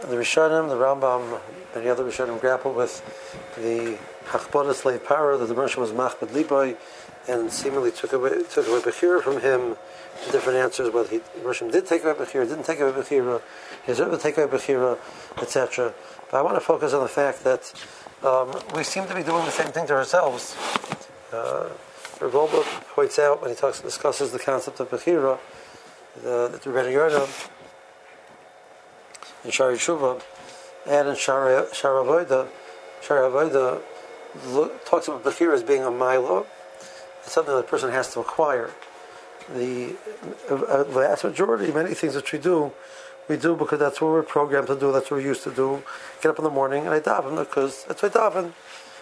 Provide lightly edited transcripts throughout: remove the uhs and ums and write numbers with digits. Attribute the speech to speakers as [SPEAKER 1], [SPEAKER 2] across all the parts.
[SPEAKER 1] the Rishonim, the Rambam, many other Rishonim grapple with the Hachbodah slave power that the Moshe was Machbed Liboy, and seemingly took away Bechira from him. The different answers, whether Moshe did take away Bechira, didn't take away Bechira, his Rebbe take away Bechira, etc. But I want to focus on the fact that we seem to be doing the same thing to ourselves. Rav Goldberg points out when he discusses the concept of Bechira, that Rebbe Yonah in Shari Tshuva and in Shari Avoda talks about Bechira as being a milo. It's something that a person has to acquire. The vast majority, many things that we do because that's what we're programmed to do, that's what we're used to do. Get up in the morning and I daven because that's what I daven.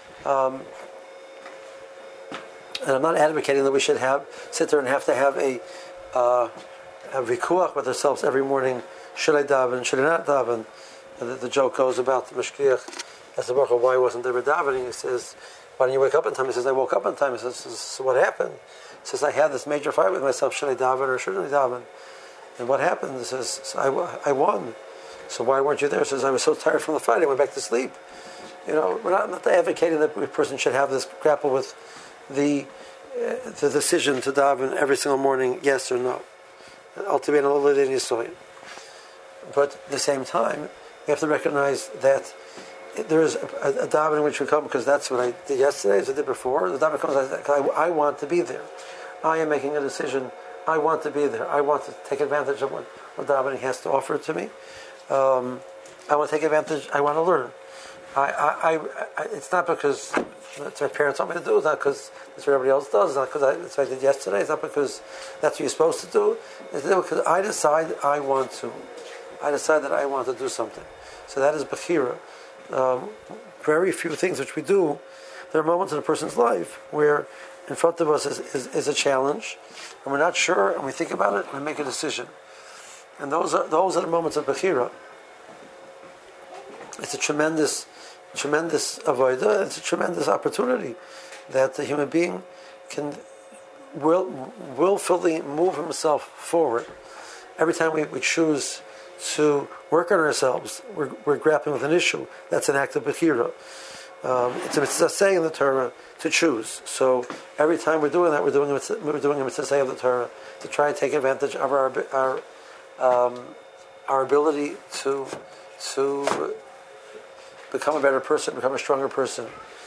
[SPEAKER 1] And I'm not advocating that we should sit there and have to have a vikuach with ourselves every morning. Should I daven? Should I not daven? The joke goes about the mashgiach. As the Baruch Hu, why wasn't there davening? He says, why didn't you wake up in time? He says, I woke up in time. He says, so what happened? He says, I had this major fight with myself. Should I daven or shouldn't I daven? And what happened? He says, I won. So why weren't you there? He says, I was so tired from the fight, I went back to sleep. We're not advocating that a person should have this grapple with the decision to daven every single morning, yes or no. Ultimately, but at the same time, we have to recognize that there is a davening which we come because that's what I did yesterday, as I did before. The davening comes because I want to be there. I am making a decision. I want to be there. I want to take advantage of what davening has to offer to me. I want to take advantage. I want to learn. It's not because that's what my parents want me to do. It's not because that's what everybody else does. It's not because that's what I did yesterday. It's not because that's what you're supposed to do. It's because I decide I want to. I decide that I want to do something. So that is Bechira. Very few things which we do. There are moments in a person's life where in front of us is a challenge, and we're not sure, and we think about it, and we make a decision. And those are the moments of Bechira. It's a tremendous avodah. It's a tremendous opportunity that the human being can willfully move himself forward. Every time we choose to work on ourselves, we're grappling with an issue. That's an act of Bechira. It's a mitzvah say in the Torah to choose. So every time we're doing that, we're doing a mitzvah say of the Torah to try and take advantage of our ability to become a better person, become a stronger person.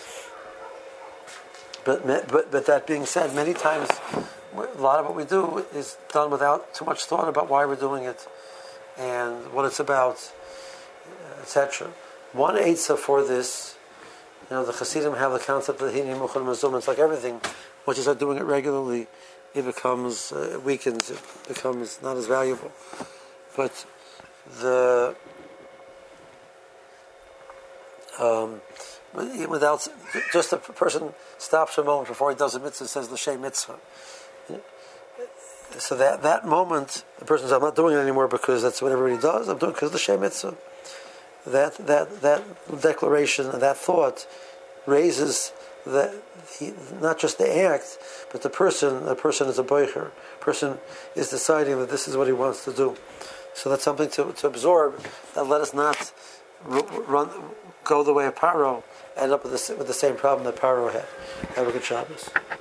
[SPEAKER 1] But that being said, many times a lot of what we do is done without too much thought about why we're doing it and what it's about, etc. One eitzah for this, the Hasidim have the concept of hini muchal mazum. It's like everything. Once you start doing it regularly, it becomes weakens. It becomes not as valuable. But without just a person stops for a moment before he does a mitzvah, says l'shem mitzvah. So that moment, the person says, I'm not doing it anymore because that's what everybody does. I'm doing it because l'shem mitzvah. That declaration and that thought raises not just the act, but the person. The person is a boicher. Person is deciding that this is what he wants to do. So that's something to absorb. That let us not go the way of Paro, end up with the same problem that Paro had. Have a good Shabbos.